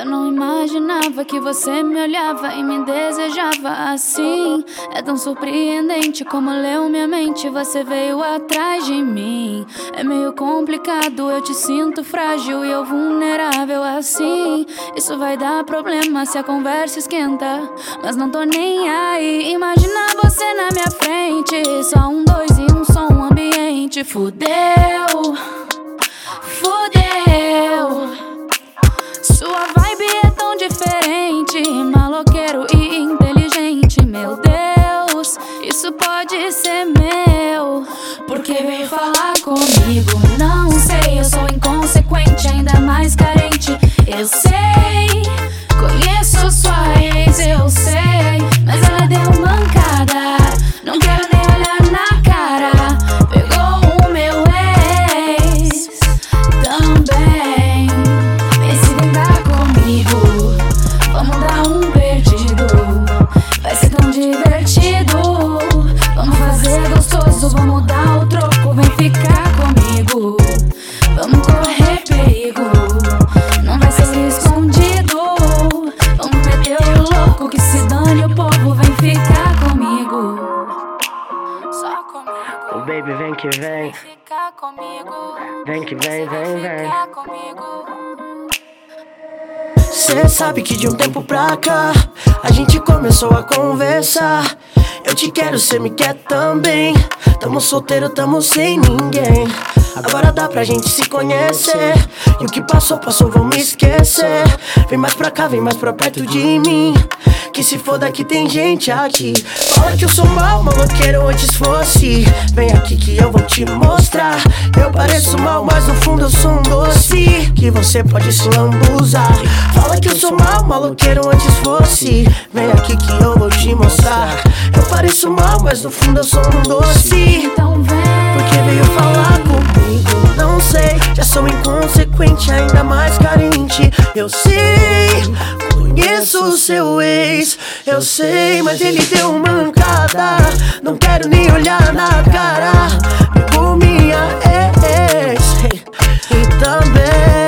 Eu não imaginava que você me olhava e me desejava assim. É tão surpreendente como leu minha mente. Você veio atrás de mim. É meio complicado, eu te sinto frágil e eu vulnerável assim. Isso vai dar problema se a conversa esquenta, mas não tô nem aí. Imagina você na minha frente, só um, dois e um som ambiente. Fudeu, fudeu. Sua vibe é tão diferente, maloqueiro e inteligente. Meu Deus, isso pode ser meu. Porque veio falar comigo? Não sei, eu sou inconsequente, ainda mais carente. Eu sei, conheço sua ex, eu sei, mas ela deu mancada. Não quero nem olhar na cara. Pegou o meu ex também. Vamos dar um perdido, vai ser tão divertido. Vamos fazer gostoso, vamos dar o troco. Vem ficar comigo, vamos correr perigo. Não vai ser escondido, vamos meter o louco. Que se dane o povo, vem ficar comigo. Só comigo. Oh baby, vem que vem. Vem ficar comigo. Vem que vem, vem, vem. Ficar comigo. Cê sabe que de um tempo pra cá a gente começou a conversar. Eu te quero, cê me quer também. Tamo solteiro, tamo sem ninguém. Agora dá pra gente se conhecer. E o que passou, passou, vamos esquecer. Vem mais pra cá, vem mais pra perto de mim. Que se foda que tem gente aqui. Fala que eu sou mal, maloqueiro antes fosse. Vem aqui que eu vou te mostrar. Eu pareço mal, mas no fundo eu sou um doce que você pode se lambuzar. Fala que eu sou mal, maloqueiro antes fosse. Vem aqui que eu vou te mostrar. Eu pareço mal, mas no fundo eu sou um doce. Então vem. Porque veio falar comigo, não sei. Já sou inconsequente, ainda mais carente. Eu sei, conheço o seu ex. Eu sei, mas ele deu mancada. Não quero nem olhar na cara. Pegou minha ex e também